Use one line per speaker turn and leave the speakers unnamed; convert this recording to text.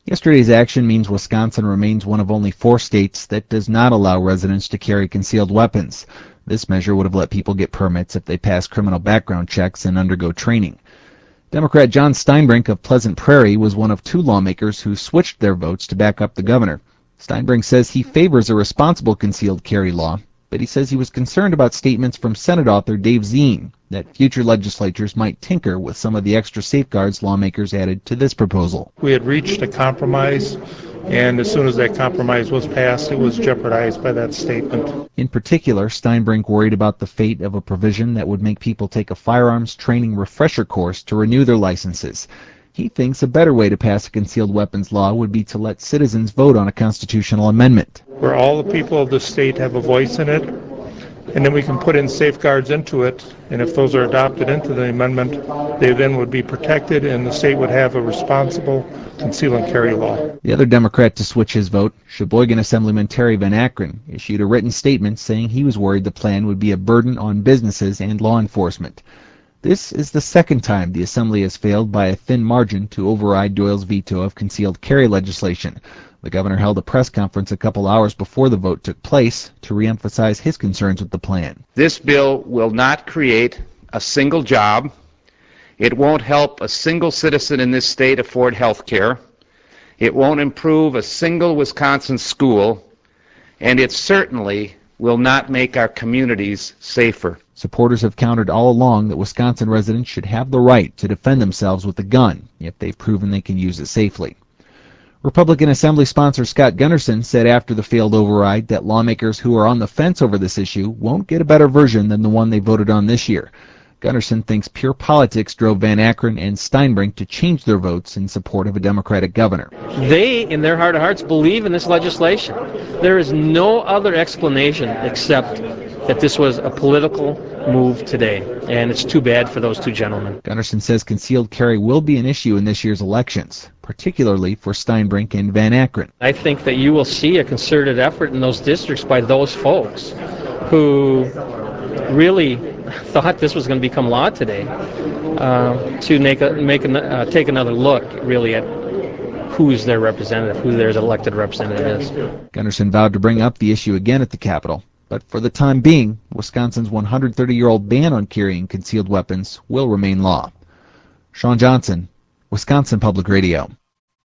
Yesterday's action means Wisconsin remains one of only 4 states that does not allow residents to carry concealed weapons. This measure would have let people get permits if they pass criminal background checks and undergo training. Democrat John Steinbrink of Pleasant Prairie was one of 2 lawmakers who switched their votes to back up the governor. Steinbrink says he favors a responsible concealed carry law, but he says he was concerned about statements from Senate author Dave Zien that future legislatures might tinker with some of the extra safeguards lawmakers added to this proposal.
We had reached a compromise, and as soon as that compromise was passed, it was jeopardized by that statement.
In particular, Steinbrink worried about the fate of a provision that would make people take a firearms training refresher course to renew their licenses. He thinks a better way to pass a concealed weapons law would be to let citizens vote on a constitutional amendment,
where all the people of the state have a voice in it, and then we can put in safeguards into it, and if those are adopted into the amendment, they then would be protected and the state would have a responsible conceal and carry law.
The other Democrat to switch his vote, Sheboygan Assemblyman Terry Van Akkeren, issued a written statement saying he was worried the plan would be a burden on businesses and law enforcement. This is the second time the Assembly has failed by a thin margin to override Doyle's veto of concealed carry legislation. The governor held a press conference a couple hours before the vote took place to reemphasize his concerns with the plan.
This bill will not create a single job. It won't help a single citizen in this state afford health care. It won't improve a single Wisconsin school. And it certainly will not make our communities safer.
Supporters have countered all along that Wisconsin residents should have the right to defend themselves with a gun if they've proven they can use it safely. Republican Assembly sponsor Scott Gunderson said after the failed override that lawmakers who are on the fence over this issue won't get a better version than the one they voted on this year. Gunderson thinks pure politics drove Van Akkeren and Steinbrink to change their votes in support of a Democratic governor.
They, in their heart of hearts, believe in this legislation. There is no other explanation except that this was a political move today, and it's too bad for those 2 gentlemen.
Gunderson says concealed carry will be an issue in this year's elections, particularly for Steinbrink and Van Akkeren.
I think that you will see a concerted effort in those districts by those folks who really thought this was going to become law today to take another look really at who's their representative, who their elected representative is.
Gunderson vowed to bring up the issue again at the Capitol, but for the time being, Wisconsin's 130-year-old ban on carrying concealed weapons will remain law. Sean Johnson, Wisconsin Public Radio.